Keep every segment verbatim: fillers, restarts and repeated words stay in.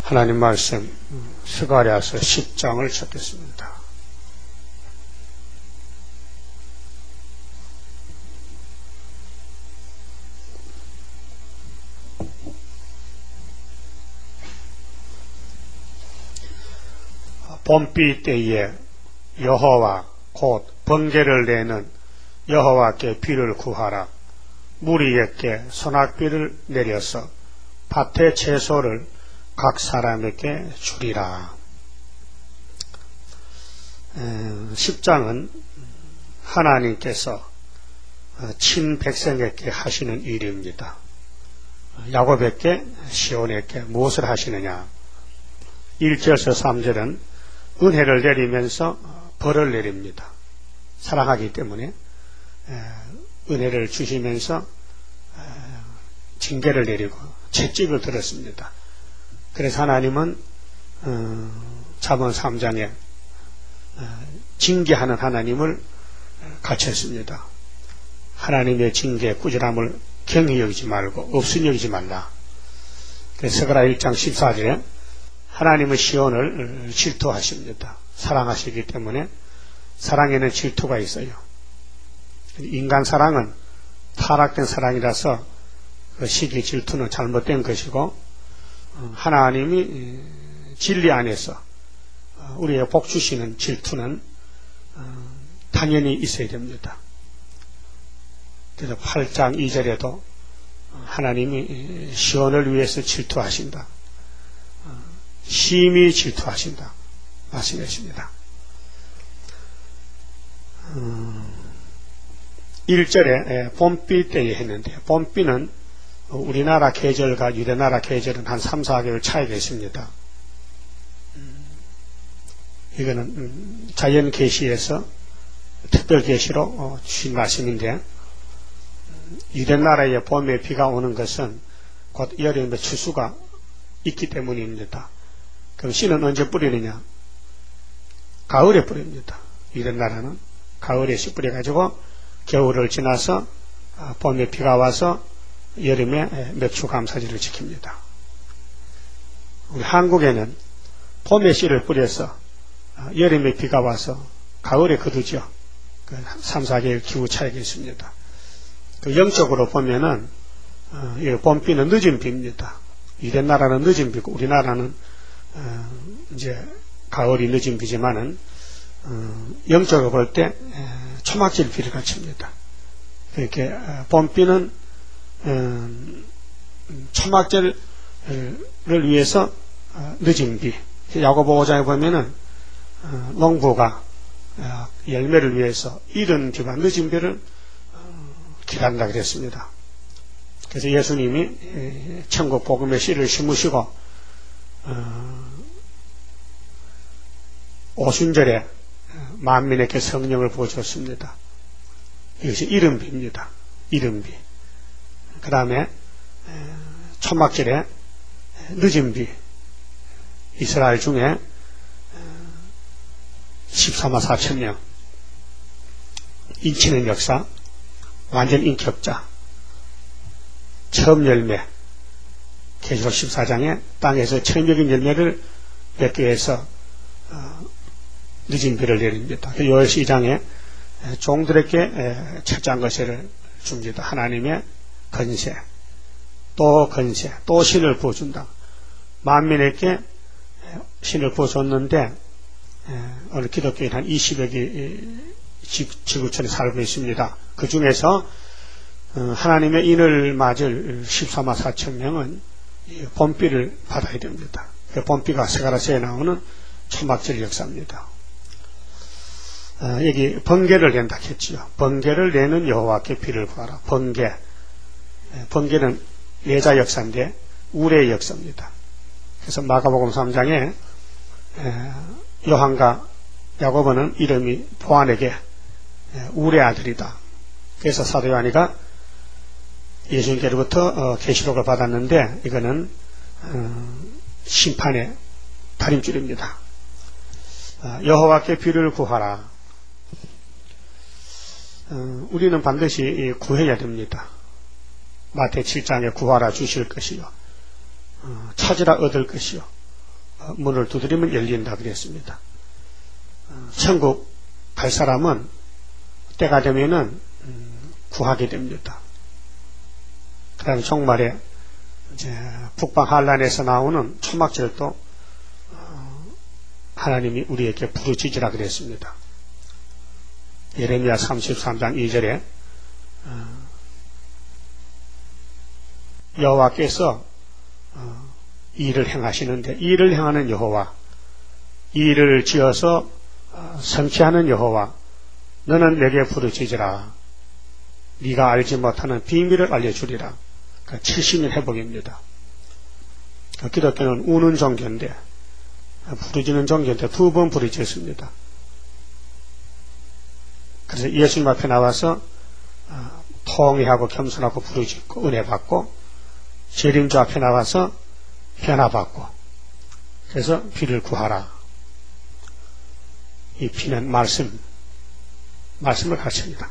하나님 말씀 스가랴서 십 장을 찾겠습니다. 봄비 때에 여호와 곧 번개를 내는 여호와께 비를 구하라. 무리에게 소낙비를 내려서 밭의 채소를 각 사람에게 주리라. 십 장은 하나님께서 친백성에게 하시는 일입니다. 야곱에게 시온에게 무엇을 하시느냐. 일 절에서 삼 절은 은혜를 내리면서 벌을 내립니다. 사랑하기 때문에 은혜를 주시면서 징계를 내리고 채찍을 들었습니다. 그래서 하나님은 잠언 삼 장에 징계하는 하나님을 가르쳤습니다. 하나님의 징계 꾸준함을 경히 여기지 말고 없으니 여기지 말라. 그래서 스가랴 일 장 십사 절에 하나님은 시온을 질투하십니다. 사랑하시기 때문에 사랑에는 질투가 있어요. 인간 사랑은 타락된 사랑이라서 그 시기 질투는 잘못된 것이고, 하나님이 진리 안에서 우리의 복 주시는 질투는 당연히 있어야 됩니다. 그래서 팔 장 이 절에도 하나님이 시온을 위해서 질투하신다. 심히 질투하신다 말씀하십니다. 일 절에 봄비 때에 했는데, 봄비는 우리나라 계절과 유대나라 계절은 한 삼, 사 개월 차이가 있습니다. 이거는 자연 계시에서 특별 계시로 주신 말씀인데, 유대나라의 봄에 비가 오는 것은 곧 여름에 추수가 있기 때문입니다. 그럼 씨는 언제 뿌리느냐? 가을에 뿌립니다. 유대나라는 가을에 씨 뿌려가지고 겨울을 지나서 봄에 비가 와서 여름에 맥주 감사절을 지킵니다. 우리 한국에는 봄에 씨를 뿌려서 여름에 비가 와서 가을에 거두죠. 삼, 사 개월 기후 차이가 있습니다. 그 영적으로 보면은 봄비는 늦은 비입니다. 유대나라는 늦은 비고 우리나라는 이제 가을이 늦은 비지만은 영적으로 볼 때 초막질 비를 갖춥니다. 이렇게 봄비는 초막절을 위해서 늦은 비. 야고보 오 장에 보면은 농부가 열매를 위해서 이른 비와 늦은 비를 기다린다 그랬습니다. 그래서 예수님이 천국 복음의 씨를 심으시고 오순절에 만민에게 성령을 부어줬습니다. 이것이 이른 비입니다. 이른 비. 그 다음에 초막절에 늦은 비. 이스라엘 중에 십사만 사천 명 인치는 역사, 완전 인격자, 처음 열매, 계시록 십사 장에 땅에서 처음적인 열매를 맺게 해서 늦은 비를 내립니다. 요엘 이 장에 종들에게 철저한 것을 줍니다. 하나님의 건세, 또 건세, 또 신을 부어준다. 만민에게 신을 부어줬는데 오늘 기독교인 한 이십여 개 지구촌에 살고 있습니다. 그 중에서 하나님의 인을 맞을 십사만 사천 명은 봄비를 받아야 됩니다. 봄비가 스가랴서에 나오는 초막절 역사입니다. 여기 번개를 낸다 했지요. 번개를 내는 여호와께 비를 구하라. 번개, 번개는 예자 역사인데 우레의 역사입니다. 그래서 마가복음 삼 장에 요한과 야고보는 이름이 보안에게 우레 아들이다. 그래서 사도 요한이가 예수님께로부터 계시록을 받았는데 이거는 심판의 다림줄입니다. 여호와께 비를 구하라. 우리는 반드시 구해야 됩니다. 마태 칠 장에 구하라 주실 것이요, 찾으라 얻을 것이요, 문을 두드리면 열린다 그랬습니다. 천국 갈 사람은 때가 되면은 구하게 됩니다. 그 다음에 종말에 이제 북방 한란에서 나오는 초막절도 하나님이 우리에게 부르짖으라 그랬습니다. 예레미야 삼십삼 장 이 절에 여호와께서 일을 행하시는데, 일을 행하는 여호와, 일을 지어서 성취하는 여호와, 너는 내게 부르짖으라. 네가 알지 못하는 비밀을 알려주리라. 칠십 년 회복입니다. 기독교는 우는 종교인데, 부르짖는 종교인데 두 번 부르짖습니다. 그래서 예수님 앞에 나와서 통회하고 겸손하고 부르짖고 은혜 받고, 재림주 앞에 나와서 변화받고, 그래서 비를 구하라. 이 비는 말씀, 말씀을 가르칩니다.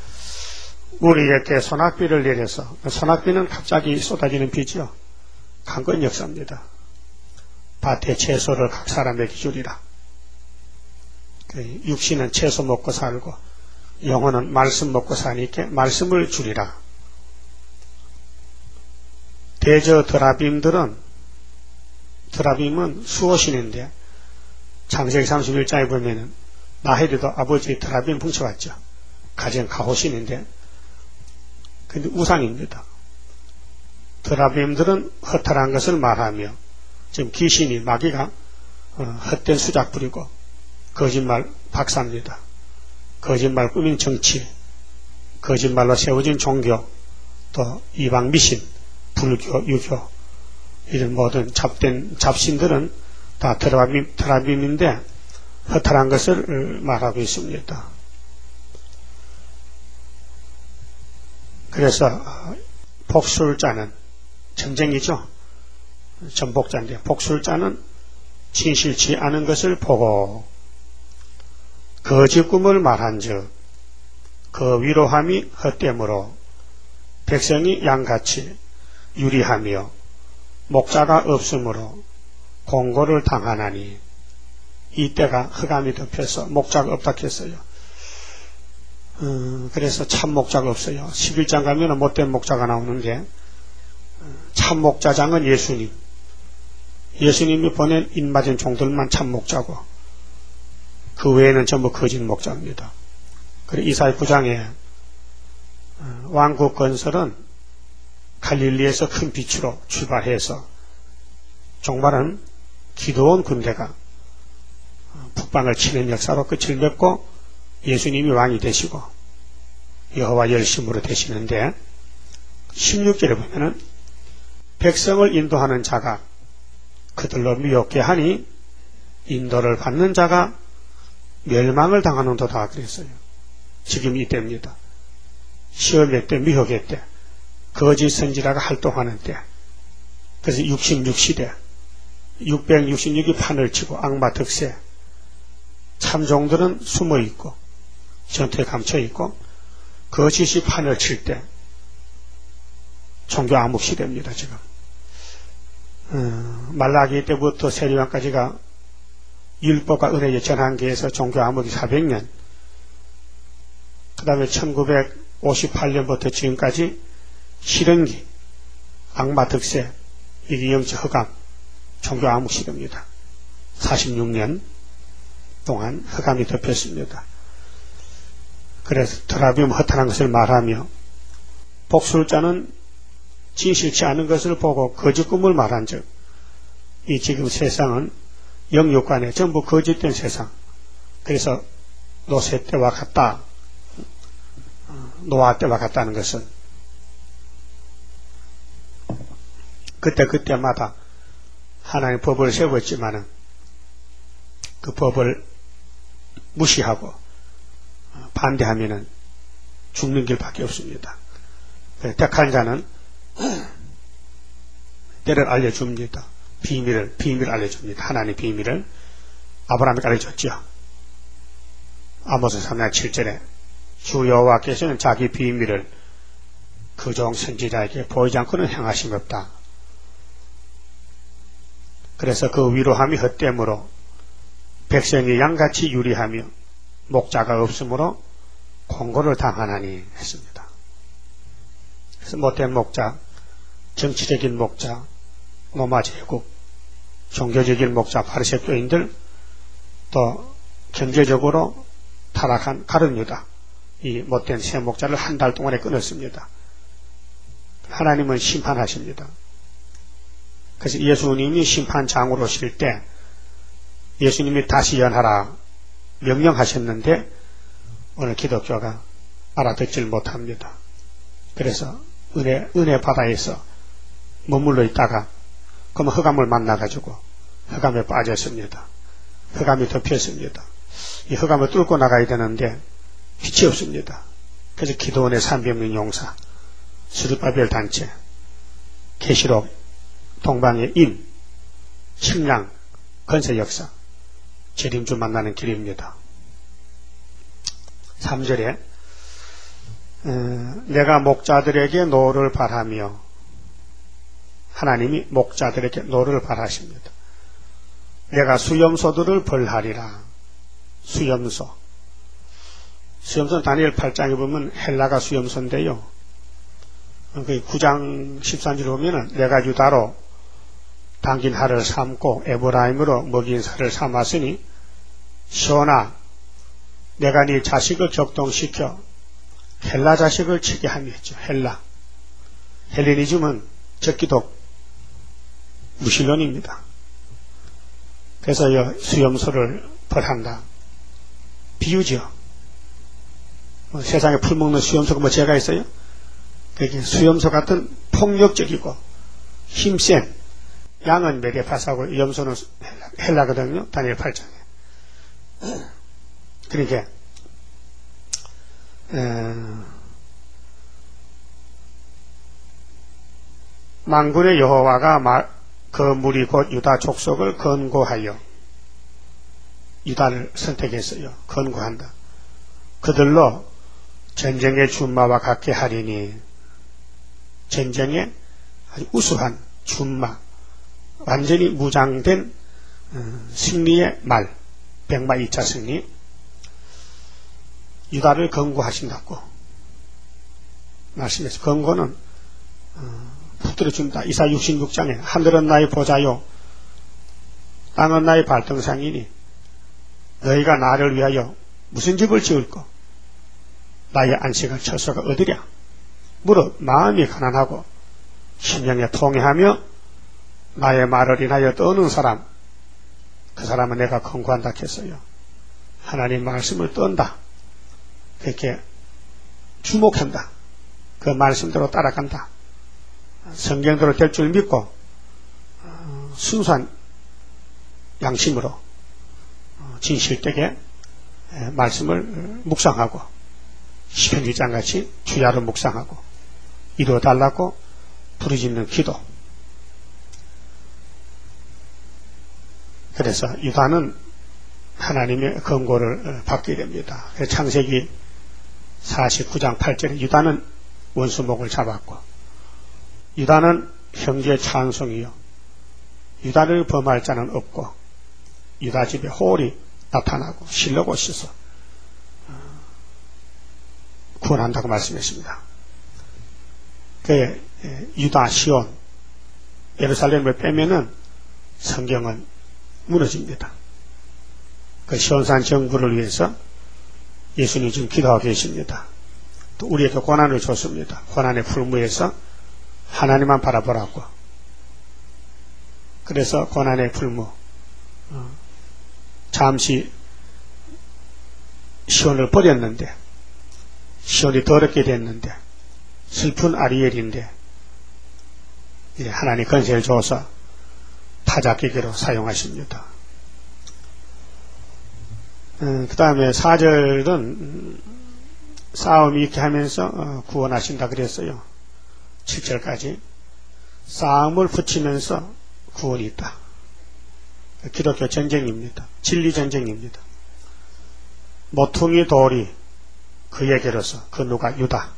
우리에게 소낙비를 내려서, 소낙비는 갑자기 쏟아지는 비죠. 강건 역사입니다. 밭에 채소를 각 사람에게 주리라. 육신은 채소 먹고 살고 영혼은 말씀 먹고 사니까 말씀을 주리라. 대저 드라빔들은, 드라빔은 수호신인데 창세기 삼십일 장에 보면은 나헬이도 아버지 드라빔 훔쳐왔죠. 가정 가호신인데, 근데 우상입니다. 드라빔들은 허탈한 것을 말하며, 지금 귀신이, 마귀가 헛된 수작 부리고 거짓말 박사입니다. 거짓말 꾸민 정치, 거짓말로 세워진 종교, 또 이방 미신, 불교, 유교, 이런 모든 잡된 잡신들은 다 드라빔, 드라빔인데 허탈한 것을 말하고 있습니다. 그래서 복술자는 전쟁이죠. 전복자인데, 복술자는 진실치 않은 것을 보고 거짓 꿈을 말한즉 그 위로함이 헛됨으로 백성이 양같이 유리하며 목자가 없으므로 공고를 당하나니, 이때가 흑암이 덮여서 목자가 없다 했어요. 음, 그래서 참 목자가 없어요. 십일 장 가면 못된 목자가 나오는데, 참 목자장은 예수님, 예수님이 보낸 입맞은 종들만 참 목자고 그 외에는 전부 거짓 목자입니다. 그리고 이사야 구 장에 왕국 건설은 갈릴리에서 큰 빛으로 출발해서 종말은 기도원 군대가 북방을 치는 역사로 끝을 맺고 예수님이 왕이 되시고 여호와 열심으로 되시는데, 십육 절에 보면은 백성을 인도하는 자가 그들로 미혹게 하니 인도를 받는 자가 멸망을 당하는도다 그랬어요. 지금 이때입니다. 시험의 때, 미혹의 때, 거짓 선지자가 활동하는 때. 그래서 육십육 시대, 육백육십육이 판을 치고 악마 득세, 참종들은 숨어 있고 전투에 감춰 있고 거짓이 판을 칠 때 종교 암흑 시대입니다. 지금 음, 말라기 때부터 세리왕까지가 율법과 은혜의 전환기에서 종교 암흑이 사백 년, 그 다음에 천구백오십팔 년부터 지금까지 실현기, 악마 득세, 이게 영적 흑암, 종교 암흑 시대입니다. 사십육 년 동안 흑암이 덮였습니다. 그래서 드라빔 허탄한 것을 말하며 복술자는 진실치 않은 것을 보고 거짓 꿈을 말한 즉, 이 지금 세상은 영육간에 전부 거짓된 세상. 그래서 노세 때와 같다, 노아 때와 같다는 것은 그때 그때마다 하나님의 법을 세웠지만은 그 법을 무시하고 반대하면은 죽는 길밖에 없습니다. 택한 자는 때를 알려줍니다. 비밀을, 비밀을 알려줍니다. 하나님의 비밀을 아브라함에게 알려줬죠. 아모스 삼 장 칠 절에 주 여호와께서는 자기 비밀을 그 종 선지자에게 보이지 않고는 행하심 없다. 그래서 그 위로함이 헛됨으로 백성이 양같이 유리하며 목자가 없으므로 공고를 당하나니 했습니다. 그래서 못된 목자, 정치적인 목자, 로마 제국, 종교적인 목자, 바리새 교인들, 또 경제적으로 타락한 가룟 유다, 이 못된 새 목자를 한 달 동안에 끊었습니다. 하나님은 심판하십니다. 그래서 예수님이 심판장으로 오실 때 예수님이 다시 연하라 명령하셨는데 오늘 기독교가 알아듣질 못합니다. 그래서 은혜, 은혜 바다에서 머물러 있다가 그러면 흑암을 만나가지고 흑암에 빠졌습니다. 흑암이 덮였습니다. 이 흑암을 뚫고 나가야 되는데 빛이 없습니다. 그래서 기도원의 삼백명 용사, 스룹바벨 단체, 계시록, 동방의 인, 식량, 건설 역사, 재림주 만나는 길입니다. 삼 절에 어, 내가 목자들에게 노를 바라며, 하나님이 목자들에게 노를 바라십니다. 내가 수염소들을 벌하리라. 수염소, 수염소는 다니엘 팔 장에 보면 헬라가 수염소인데요, 그 구 장 십삼 절에 보면은 내가 유다로 당긴 하를 삼고 에브라임으로 먹인 살을 삼았으니 시온아 내가 네 자식을 격동시켜 헬라 자식을 치게 함이 했죠. 헬라, 헬레니즘은 적기독 무신론입니다. 그래서 수염소를 벌한다. 비유죠. 뭐 세상에 풀먹는 수염소가 뭐 죄가 있어요? 그게 수염소 같은 폭력적이고 힘센, 양은 메데파사고 염소는 헬라거든요. 다니엘 팔 장에. 그러니까 에, 만군의 여호와가 마, 그 무리 곧 유다 족속을 건고하여, 유다를 선택했어요. 건고한다. 그들로 전쟁의 준마와 같게 하리니, 전쟁의 아주 우수한 준마, 완전히 무장된 어, 승리의 말, 백마 이 차 승리, 유다를 건고하신다고 말씀했어요. 건고는 어, 붙들어준다. 이사 육십육 장에 하늘은 나의 보좌요 땅은 나의 발등상이니 너희가 나를 위하여 무슨 집을 지을꼬? 나의 안식할 처소가 어디랴? 무릇 마음이 가난하고 심령에 통회하며 나의 말을 인하여 떠는 사람, 그 사람은 내가 건고한다 했어요. 하나님 말씀을 떤다, 그렇게 주목한다, 그 말씀대로 따라간다, 성경대로 될 줄 믿고 어, 순수한 양심으로 어, 진실되게 에, 말씀을 묵상하고 시편 일 장같이 주야로 묵상하고 이루어달라고 부르짖는 기도. 그래서 유다는 하나님의 권고를 받게 됩니다. 창세기 사십구 장 팔 절에 유다는 원수목을 잡았고, 유다는 형제의 찬송이요 유다를 범할 자는 없고, 유다 집에 호울이 나타나고 실로곳에서 구원한다고 말씀했습니다. 그 유다, 시온, 예루살렘을 빼면은 성경은 무너집니다. 그 시온산 정부를 위해서 예수님이 지금 기도하고 계십니다. 또 우리에게 고난을 줬습니다. 고난의 풀무에서 하나님만 바라보라고. 그래서 고난의 풀무, 어, 잠시 시온을 버렸는데, 시온이 더럽게 됐는데, 슬픈 아리엘인데 이제 하나님 건세를 줘서 타작기계로 사용하십니다. 음, 그 다음에 사 절은 싸움이 있게 하면서 어, 구원하신다 그랬어요. 칠 절까지 싸움을 붙이면서 구원이 있다. 기독교 전쟁입니다. 진리 전쟁입니다. 모퉁이 돌이 그에게로서, 그 누가? 유다,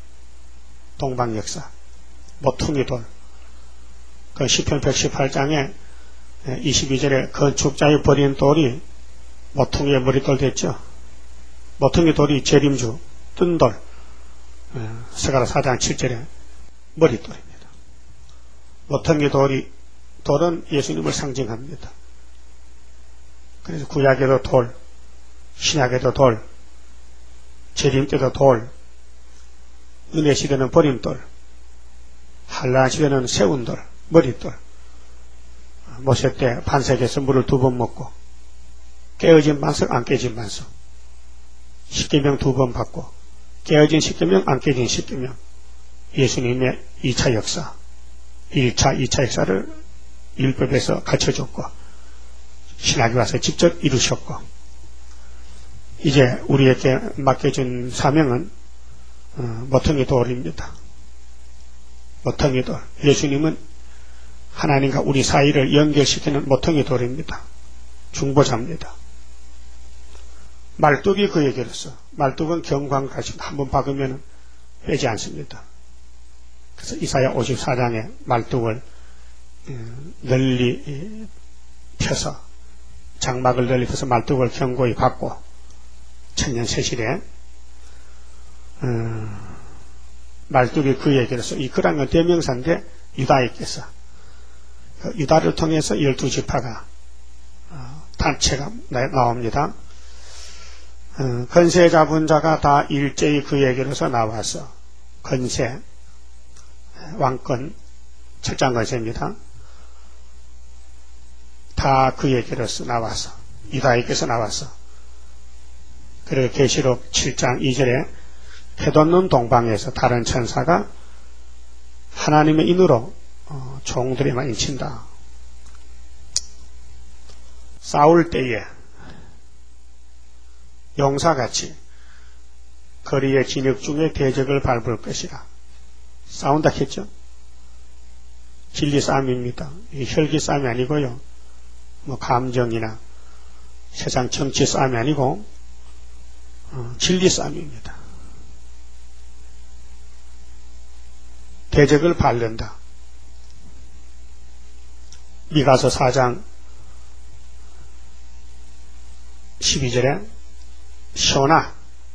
동방 역사, 모퉁이 돌. 그 시편 백십팔 장에 이십이 절에 건축자의 버린 돌이 모퉁이의 머릿돌 됐죠. 모퉁이 돌이 재림주, 뜬돌, 스가랴 사 장 칠 절에 머릿돌입니다. 모퉁이 돌이, 돌은 예수님을 상징합니다. 그래서 구약에도 돌, 신약에도 돌, 재림 때도 돌, 은혜 시대는 버림돌, 한란 시대는 세운 돌, 머릿돌, 모세 때 반석에서 물을 두 번 먹고 깨어진 반석 안 깨진 반석, 십계명 두 번 받고 깨어진 십계명 안 깨진 십계명, 예수님의 이 차 역사, 일 차, 이 차 역사를 율법에서 가르쳐줬고 신학에 와서 직접 이루셨고, 이제 우리에게 맡겨준 사명은 어, 모퉁이 돌입니다. 모퉁이 돌. 예수님은 하나님과 우리 사이를 연결시키는 모퉁이 돌입니다. 중보자입니다. 말뚝이 그에게로서, 말뚝은 경광같이 한번 박으면 빼지 않습니다. 그래서 이사야 오십사 장에 말뚝을 널리 펴서, 장막을 널리 펴서 말뚝을 견고히 박고 천년세실에 음, 말뚝이 그에게로서, 이 그란 건 대명사인데 유다에게서, 유다를 통해서 열두 지파가 어, 단체가 나옵니다. 어, 건세 잡은 자가 다 일제히 그에게로서 나와서, 건세, 왕권, 철장 건세입니다. 다 그에게로서 나와서, 유다에게서 나와서, 그리고 계시록 칠 장 이 절에 해돋는 동방에서 다른 천사가 하나님의 인으로 어, 종들에만 인친다. 싸울 때에 용사같이 거리의 진흙 중에 대적을 밟을 것이라. 싸운다 했죠? 진리 싸움입니다. 이 혈기 싸움이 아니고요, 뭐 감정이나 세상 정치 싸움이 아니고 어, 진리 싸움입니다. 대적을 밟는다. 미가서 사 장 십이 절에 시온아,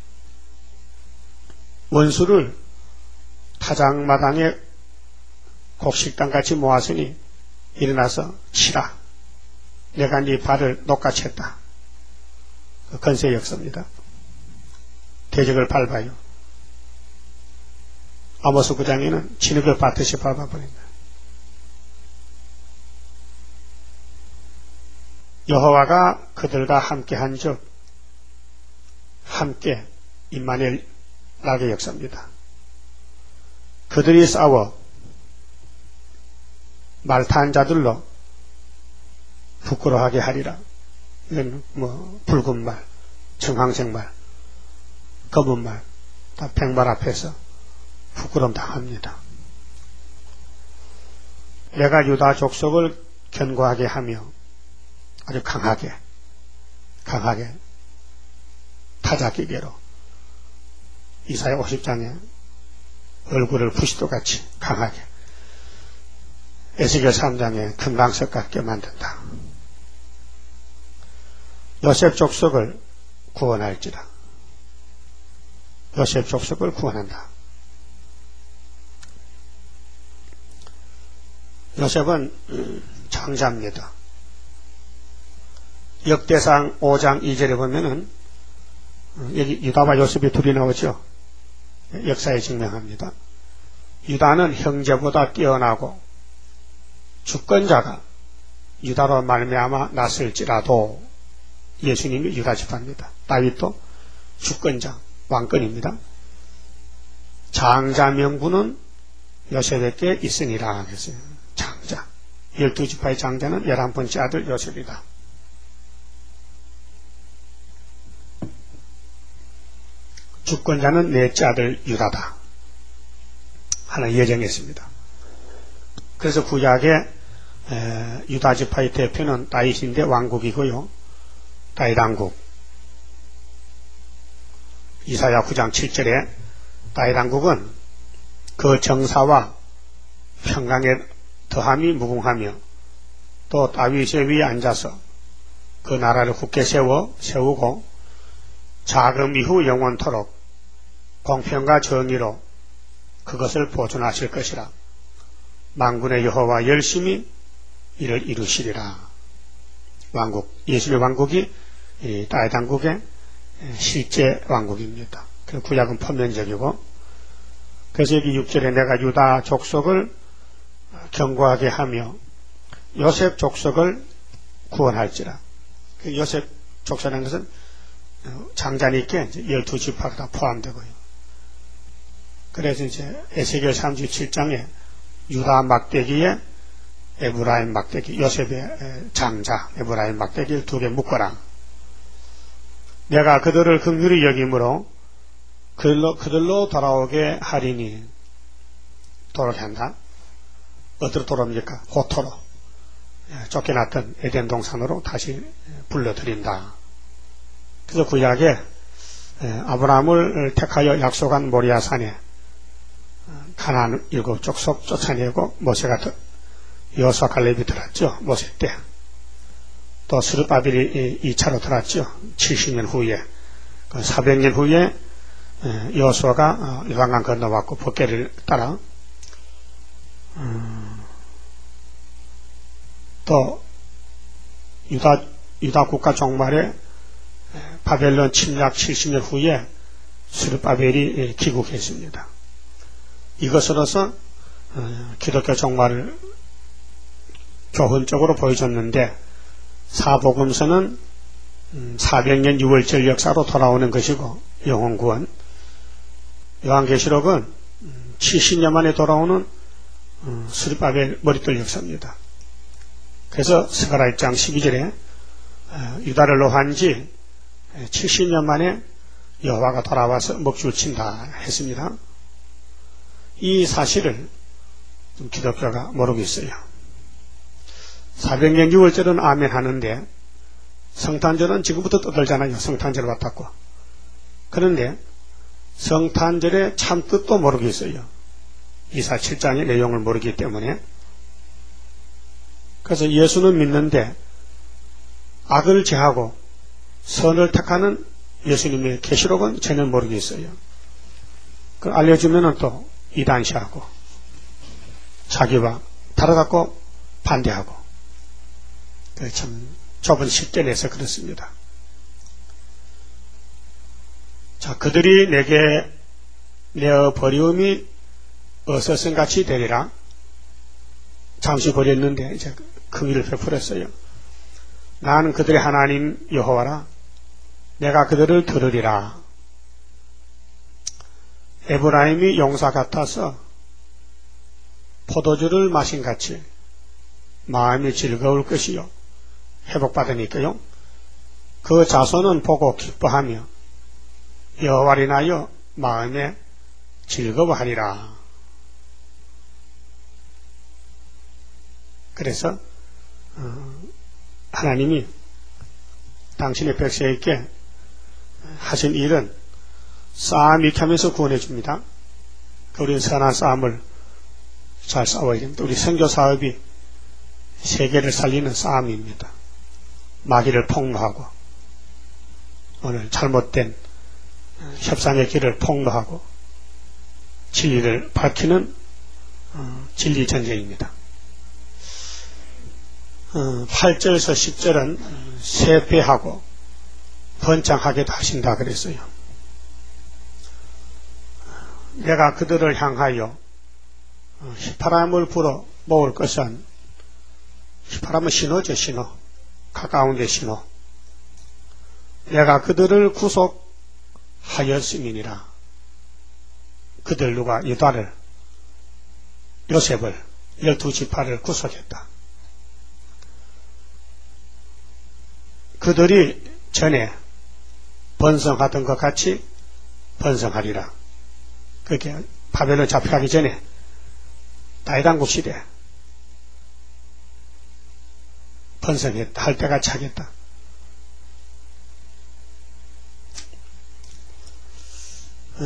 원수를 타작마당에 곡식당같이 모았으니 일어나서 치라. 내가 네 발을 녹같이 했다. 건세 역사입니다. 대적을 밟아요. 아모스 구 장에는 진흙을 밟듯이 밟아버린다. 여호와가 그들과 함께 한즉 함께 임마누엘 낙의 역사입니다. 그들이 싸워 말타한 자들로 부끄러워하게 하리라. 이건 뭐 붉은 말, 청황색 말, 검은 말, 다 백말 앞에서 부끄러움 당합니다. 내가 유다 족속을 견고하게 하며 아주 강하게 강하게 타작기계로 이사야 오십 장에 얼굴을 부시도같이 강하게, 에스겔 삼 장에 금강석 같게 만든다. 요셉 족속을 구원할지라. 요셉 족속을 구원한다. 요셉은 장자입니다. 역대상 오 장 이 절에 보면은 여기 유다와 요셉이 둘이 나오죠. 역사에 증명합니다. 유다는 형제보다 뛰어나고 주권자가 유다로 말미암아 났을지라도, 예수님이 유다 지파입니다. 다윗도 주권자, 왕권입니다. 장자 명분은 요셉에게 있으니라 했어요. 장자, 열두 지파의 장자는 열한 번째 아들 요셉이다. 주권자는 넷째 아들 유다다 하는 예정했습니다. 그래서 구약의 유다 지파의 대표는 다윗인데 왕국이고요, 다윗 왕국. 이사야 구 장 칠 절에 다윗 왕국은 그 정사와 평강의 더함이 무궁하며 또 다윗의 위에 앉아서 그 나라를 굳게 세워 세우고 자금 이후 영원토록 공평과 정의로 그것을 보존하실 것이라. 만군의 여호와 열심히 이를 이루시리라. 왕국, 예수의 왕국이 다윗 왕국의 실제 왕국입니다. 그 구약은 표면적이고, 그래서 여기 육 절에 내가 유다 족속을 견고하게 하며 요셉 족속을 구원할지라. 그 요셉 족속이라는 것은 장자니께 열두 지파가 다 포함되고요. 그래서 이제 에스겔 삼십칠 장에 유다 막대기에 에브라임 막대기, 요셉의 장자 에브라임 막대기를 두 개 묶어라. 내가 그들을 긍휼히 여김으로 그들로, 그들로 돌아오게 하리니. 돌아오게 한다. 어디로 돌아옵니까? 고토로. 쫓겨났던 에덴 동산으로 다시 불러들인다. 그래서 구약에 아브라함을 택하여 약속한 모리아산에 가나안 일곱 족속 쫓아내고 모세가 여호수아 칼렙이 들었죠. 모세 때. 또 스룹바벨이 이 차로 들었죠. 칠십 년 후에. 사백 년 후에 여호수아가 요단강 건너왔고 법궤를 따라 또 유다 유다 국가 종말에 바벨론 침략 칠십 년 후에 스룹바벨이 귀국했습니다. 이것으로서 기독교 종말을 교훈적으로 보여줬는데, 사복음서는 사백 년 유월절 역사로 돌아오는 것이고 영혼구원, 요한계시록은 칠십 년 만에 돌아오는 스룹바벨 머릿돌 역사입니다. 그래서 스가랴 일 장 십이 절에 유다를 노한 지 칠십 년 만에 여호와가 돌아와서 먹줄 친다 했습니다. 이 사실을 기독교가 모르고 있어요. 사백 년 유월절은 아멘 하는데 성탄절은 지금부터 떠들잖아요. 성탄절 왔다고. 그런데 성탄절의 참뜻도 모르고 있어요. 이사 칠 장의 내용을 모르기 때문에. 그래서 예수는 믿는데 악을 제하고 선을 택하는 예수님의 계시록은 전혀 모르고 있어요. 그걸 알려주면 또 이단시하고 자기와 다르다고 반대하고, 참 좁은 식견 내서 그렇습니다. 자, 그들이 내게 내어 버리움이 어서선같이 되리라. 잠시 버렸는데 이제 긍휼을 베풀었어요. 나는 그들의 하나님 여호와라. 내가 그들을 들으리라. 에브라임이 용사 같아서 포도주를 마신 같이 마음이 즐거울 것이요, 회복받으니까요. 그 자손은 보고 기뻐하며 여호와를 인하여 마음에 즐거워하리라. 그래서 하나님이 당신의 백성에게 하신 일은 싸움 이렇게 하면서 구원해 줍니다. 우리는 선한 싸움을 잘 싸워야 됩니다. 우리 선교 사업이 세계를 살리는 싸움입니다. 마귀를 폭로하고, 오늘 잘못된 협상의 길을 폭로하고 진리를 밝히는 진리 전쟁입니다. 팔 절에서 십 절은 세배하고 번창하게도 하신다 그랬어요. 내가 그들을 향하여 휘파람을 불어 모을 것은, 휘파람은 신호죠. 신호. 가까운 데 신호. 내가 그들을 구속하였음이니라. 그들 누가? 유다를, 요셉을, 열두 지파를 구속했다. 그들이 전에 번성하던 것 같이 번성하리라. 그렇게 바벨론 잡혀가기 전에 다윗 왕국 시대 번성했다. 할 때가 차겠다. 어,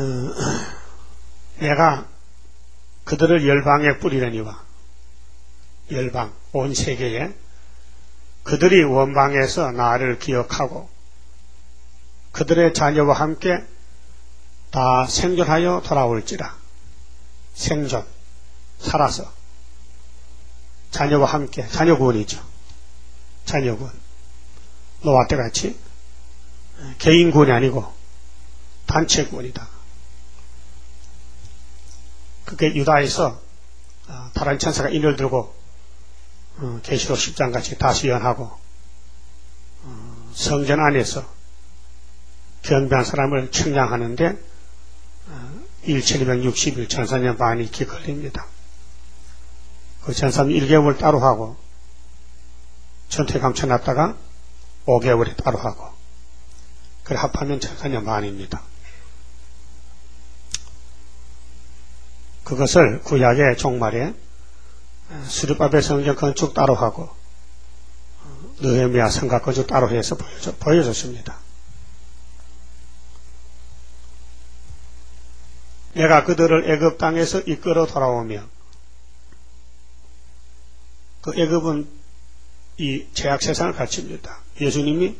내가 그들을 열방에 뿌리려니와, 열방 온 세계에 그들이 원방에서 나를 기억하고 그들의 자녀와 함께 다 생존하여 돌아올지라. 생존, 살아서 자녀와 함께, 자녀구원이죠. 자녀구원. 노아 때같이 개인구원이 아니고 단체구원이다. 그게 유다에서 다른 천사가 인을 들고 계시록 십 장 같이 다시 연하고 성전 안에서 경배한 사람을 측량하는데 천이백육십 일 천사년 반이 이렇게 걸립니다. 그 천사는 일 개월 따로 하고 전투에 감춰놨다가 오 개월에 따로 하고 그래 합하면 천사년 반입니다. 그것을 구약의 종말에 수르바벨 성전 건축 따로 하고 느헤미야 성곽 건축 따로 해서 보여줘, 보여줬습니다. 내가 그들을 애굽 땅에서 이끌어 돌아오며 그 애굽은 이 죄악 세상을 가르칩니다. 예수님이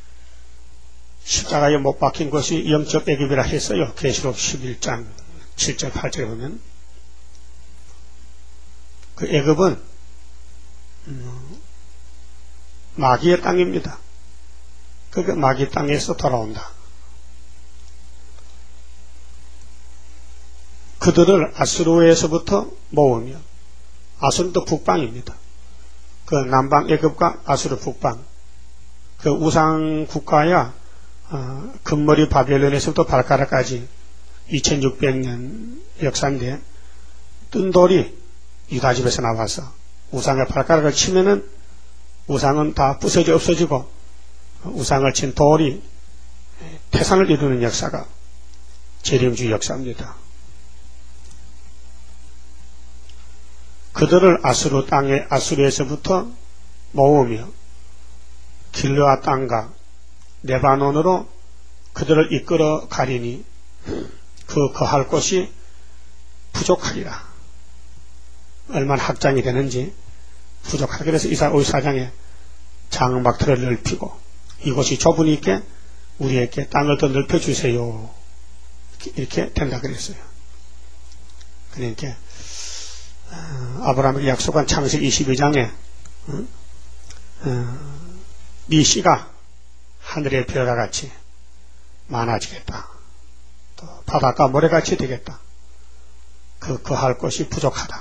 십자가에 못 박힌 것이 영적 애굽이라 했어요. 계시록 십일 장 칠 절 팔 절에 보면 그 애굽은 음, 마귀의 땅입니다. 그게 마귀 땅에서 돌아온다. 그들을 아수르에서부터 모으며 아수르도 북방입니다. 그 남방 애굽과 아수르 북방 그 우상 국가야 어, 금머리 바벨론에서부터 발가락까지 이천육백 년 역사인데 뜬 돌이 유다집에서 나와서 우상의 발가락을 치면은 우상은 다 부서져 없어지고 우상을 친 돌이 태산을 이루는 역사가 재림주의 역사입니다. 그들을 아수르 땅에 아수르에서부터 모으며 길르앗 땅과 레바논으로 그들을 이끌어 가리니 그 거할 곳이 부족하리라. 얼마나 확장이 되는지 부족하다. 그래서 이사 오십사 장에 장막틀을 넓히고 이곳이 좁으니까 우리에게 땅을 더 넓혀주세요. 이렇게 된다 그랬어요. 그러니까 어, 아브라함에게 약속한 창세기 이십이 장에 어? 어, 네 씨가 하늘의 별과 같이 많아지겠다. 또 바닷가 모래같이 되겠다. 그 거할 곳이 부족하다.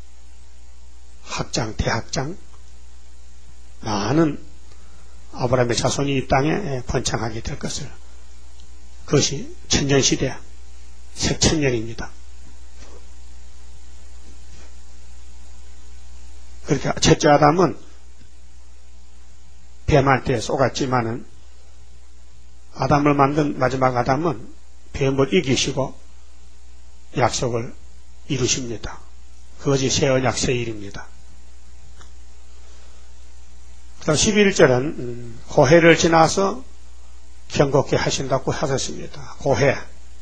확장, 대확장 많은 아브라함의 자손이 이 땅에 번창하게 될 것을 그것이 천년시대 새천년입니다. 그러니까 첫째 아담은 뱀한테 속았지만은 아담을 만든 마지막 아담은 뱀을 이기시고 약속을 이루십니다. 그것이 새 언약 새 일입니다. 그다음 십일 절은 음, 고해를 지나서 경고케 하신다고 하셨습니다. 고해.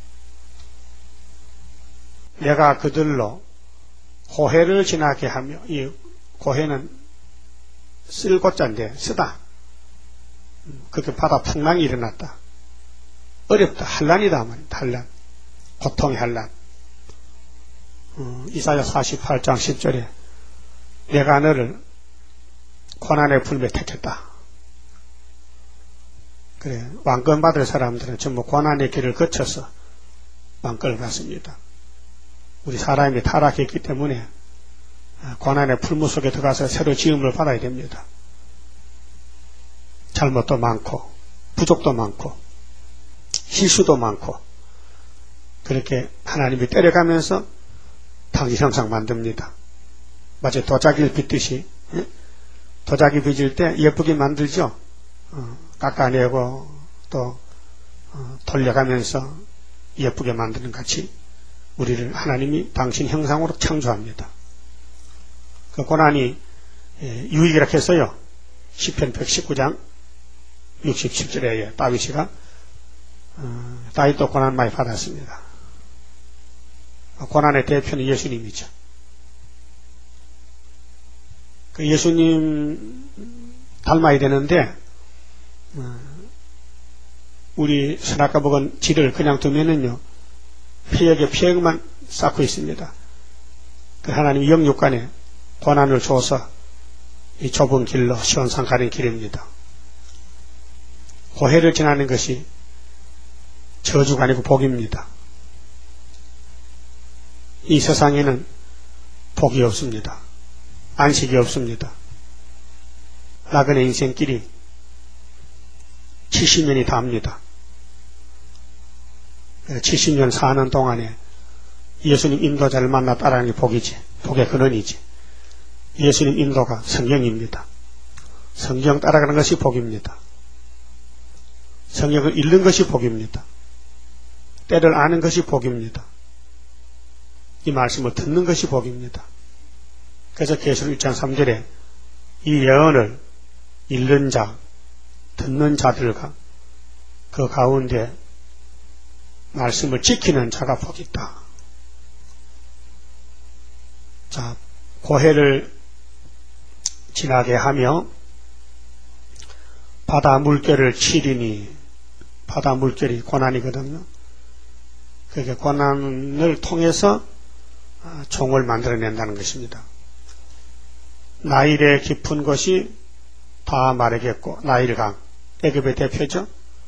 내가 그들로 고해를 지나게 하며 이 고해는 쓸 곳자인데 쓰다. 그렇게 바다 풍랑이 일어났다. 어렵다. 한란이다. 한란. 고통의 한란. 어, 이사야 사십팔 장 십 절에 내가 너를 고난의 풀며 택했다. 그래, 왕권 받을 사람들은 전부 고난의 길을 거쳐서 왕권을 받습니다. 우리 사람이 타락했기 때문에 고난의 풀무 속에 들어가서 새로 지음을 받아야 됩니다. 잘못도 많고 부족도 많고 실수도 많고 그렇게 하나님이 때려가면서 당신 형상 만듭니다. 마치 도자기를 빚듯이 도자기 빚을 때 예쁘게 만들죠. 어, 깎아내고 또 어, 돌려가면서 예쁘게 만드는 같이 우리를 하나님이 당신 형상으로 창조합니다. 그 고난이 예, 유익이라 했어요. 시편 백십구 장 육십칠 절에 다윗이가 어, 다윗도 고난 많이 받았습니다. 고난의 대표는 예수님이죠. 그 예수님 닮아야 되는데 우리 선악과 먹은 질을 그냥 두면은요 피역에 피역만 쌓고 있습니다. 그 하나님이 영육간에 고난을 줘서 이 좁은 길로 시온산 가는 길입니다. 고해를 지나는 것이 저주가 아니고 복입니다. 이 세상에는 복이 없습니다. 안식이 없습니다. 나그네 인생길이 칠십 년이 답니다. 칠십 년 사는 동안에 예수님 인도자를 만나 따라하는 게 복이지, 복의 근원이지. 예수님 인도가 성경입니다. 성경 따라가는 것이 복입니다. 성경을 읽는 것이 복입니다. 때를 아는 것이 복입니다. 이 말씀을 듣는 것이 복입니다. 그래서 계시록 일 장 삼 절에 이 예언을 읽는 자, 듣는 자들과 그 가운데 말씀을 지키는 자가 복이 있다. 자, 고해를 지나게 하며 바다 물결을 치리니, 바다 물결이 고난이거든요. 그게 고난을 통해서 종을 만들어낸다는 것입니다. 나일의 깊은 곳이 다 마르겠고, 나일강, 애굽의 대표죠.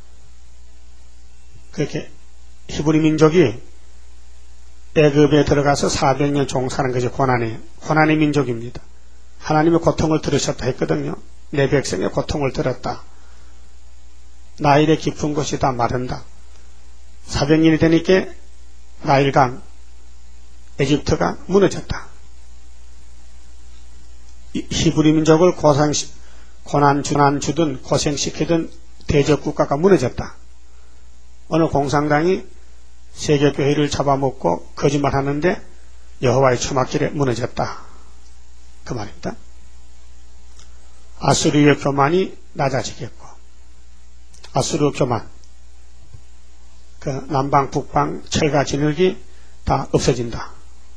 그렇게 히브리 민족이 애굽에 들어가서 사백 년 종사하는 것이 고난의, 고난의 민족입니다. 하나님의 고통을 들으셨다 했거든요. 내 백성의 고통을 들었다. 나일의 깊은 곳이 다 마른다. 사백 년이 되니까 나일강, 에집트가 무너졌다. 히브리 민족을 고상, 고난, 주난 주든 고생시키던 대적 국가가 무너졌다. 어느 공산당이 세계교회를 잡아먹고 거짓말하는데 여호와의 초막길에 무너졌다. 그 말입니다. 아수르의 교만이 낮아지겠고, 아수르 교만, 그 남방 북방 철과 진흙이 다 없어진다.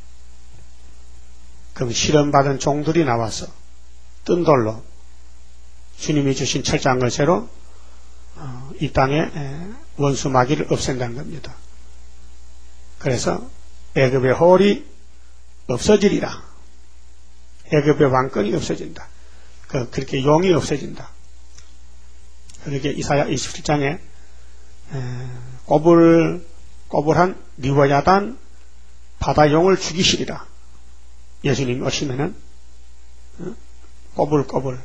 그럼 실험받은 종들이 나와서 뜬 돌로 주님이 주신 철장걸쇠로 이 땅에 원수 마귀를 없앤다는 겁니다. 그래서 애굽의 홀이 없어지리라. 애굽의 왕권이 없어진다. 그, 그렇게 용이 없어진다. 그렇게 이사야 이십칠 장에 꼬불, 꼬불한 리워야단 바다용을 죽이시리라. 예수님 오시면은 꼬불꼬불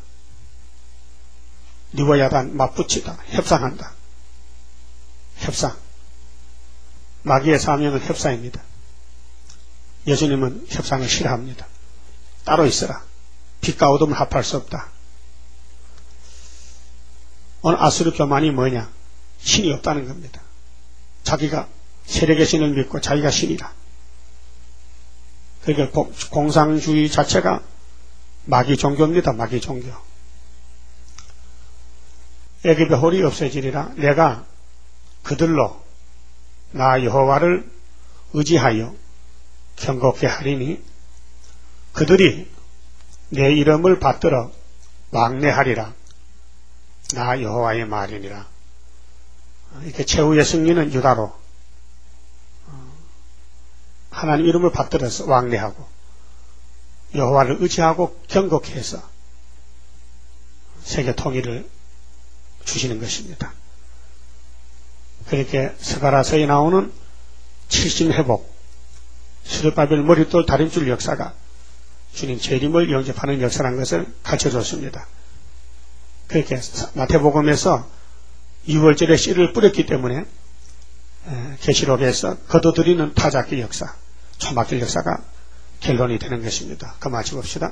리워야단 맞붙이다. 협상한다. 협상. 마귀의 사명은 협상입니다. 예수님은 협상을 싫어합니다. 따로 있어라. 빛과 어둠을 합할 수 없다. 오늘 아수르 교만이 뭐냐? 신이 없다는 겁니다. 자기가 세력의 신을 믿고 자기가 신이라. 그러니까 공상주의 자체가 마귀 종교입니다. 마귀 종교. 애굽의 홀이 없어지리라. 내가 그들로 나 여호와를 의지하여 경고케 하리니 그들이 내 이름을 받들어 왕래하리라. 나 여호와의 말이니라. 이렇게 최후의 승리는 유다로 하나님 이름을 받들어서 왕래하고 여호와를 의지하고 경고케 해서 세계 통일을 주시는 것입니다. 그렇게 스가랴서에 나오는 칠신 회복, 스룹바벨 머릿돌 다림줄 역사가 주님 재림을 영접하는 역사라는 것을 가르쳐줬습니다. 그렇게 마태복음에서 유월절에 씨를 뿌렸기 때문에 계시록에서 거둬들이는 타작기 역사, 초막길 역사가 결론이 되는 것입니다. 그 마치 봅시다.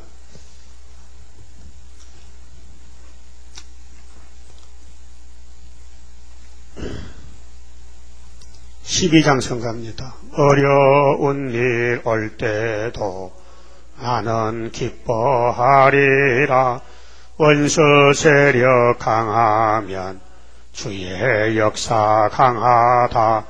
십이 장 성가입니다. 어려운 일 올 때도 나는 기뻐하리라. 원수 세력 강하면 주의 역사 강하다.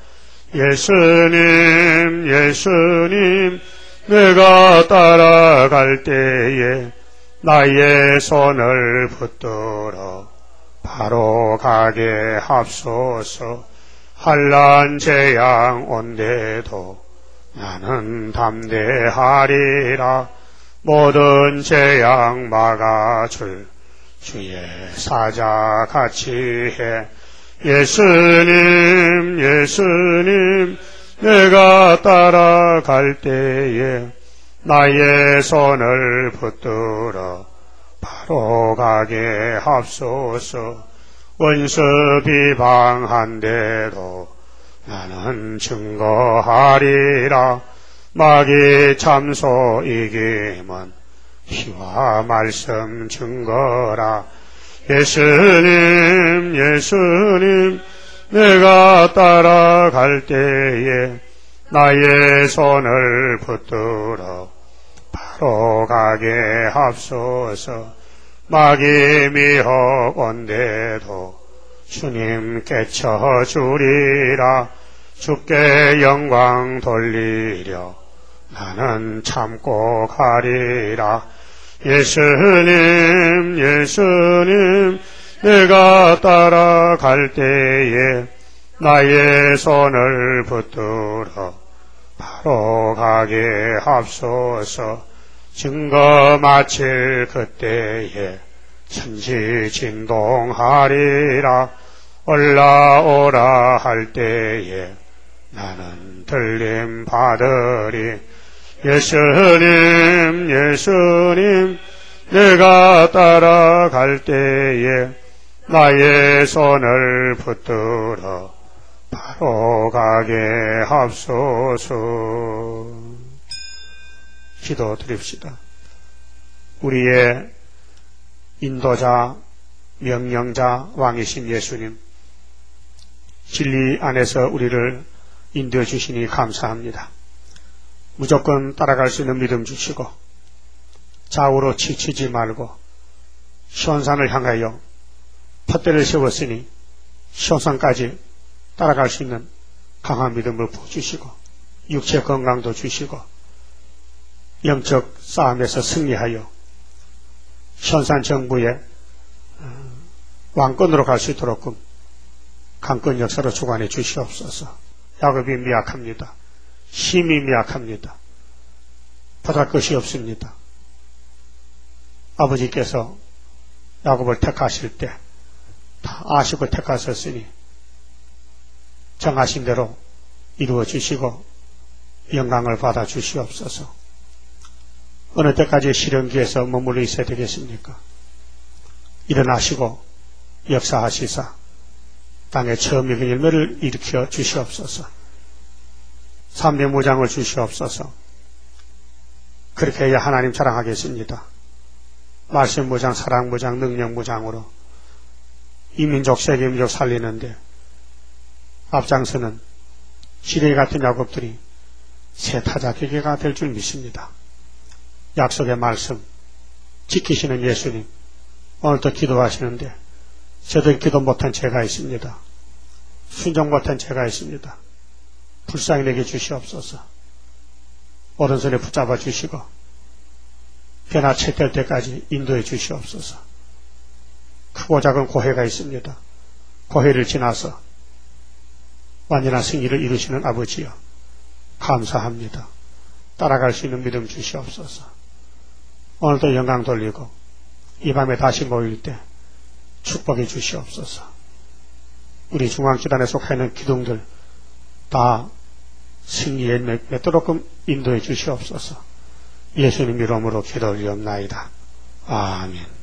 예수님 예수님 내가 따라갈 때에 나의 손을 붙들어 바로 가게 합소서. 환난 재앙 온데도 나는 담대하리라. 모든 재앙 막아줄 주의 사자 같이 해. 예수님 예수님 내가 따라갈 때에 나의 손을 붙들어 바로 가게 합소서. 원수 비방한데도 나는 증거하리라. 마귀 참소 이김은 피와 말씀 증거라. 예수님 예수님 내가 따라갈 때에 나의 손을 붙들어 바로 가게 합소서. 마귀 미혹 온데도 주님 깨쳐주리라. 주께 영광 돌리려 나는 참고 가리라. 예수님 예수님 내가 따라갈 때에 나의 손을 붙들어 바로 가게 합소서. 증거 마칠 그때에 천지 진동하리라. 올라오라 할 때에 나는 들림 받으리. 예수님 예수님 내가 따라갈 때에 나의 손을 붙들어 바로 가게 합소서. 기도 드립시다. 우리의 인도자, 명령자, 왕이신 예수님, 진리 안에서 우리를 인도해 주시니 감사합니다. 무조건 따라갈 수 있는 믿음 주시고 좌우로 치치지 말고 시온산을 향하여 푯대를 세웠으니 시온산까지 따라갈 수 있는 강한 믿음을 부어주시고 육체 건강도 주시고 영적 싸움에서 승리하여 시온산 정부의 왕권으로 갈 수 있도록 강권 역사로 주관해 주시옵소서. 야곱이 미약합니다. 힘이 미약합니다. 받을 것이 없습니다. 아버지께서 야곱을 택하실 때 다 아시고 택하셨으니 정하신 대로 이루어 주시고 영광을 받아 주시옵소서. 어느 때까지 시련기에서 머물러 있어야 되겠습니까? 일어나시고 역사하시사 땅에 처음 익은 열매를 일으켜 주시옵소서. 삼대 무장을 주시옵소서. 그렇게 해야 하나님 자랑하겠습니다. 말씀 무장, 사랑 무장, 능력 무장으로 이 민족, 세계 민족 살리는데 앞장서는 지뢰 같은 야곱들이 새 타작기계가 될 줄 믿습니다. 약속의 말씀 지키시는 예수님, 오늘도 기도하시는데 저도 기도 못한 죄가 있습니다. 순종 못한 죄가 있습니다. 불쌍히 내게 주시옵소서. 오른손에 붙잡아 주시고 변화 채될 때까지 인도해 주시옵소서. 크고 작은 고해가 있습니다. 고해를 지나서 완전한 승리를 이루시는 아버지여 감사합니다. 따라갈 수 있는 믿음 주시옵소서. 오늘도 영광 돌리고 이 밤에 다시 모일 때 축복해 주시옵소서. 우리 중앙기단에 속해 있는 기둥들 다 승리에 맺도록 인도해 주시옵소서. 예수님 이름으로 기도 올리옵나이다. 아멘.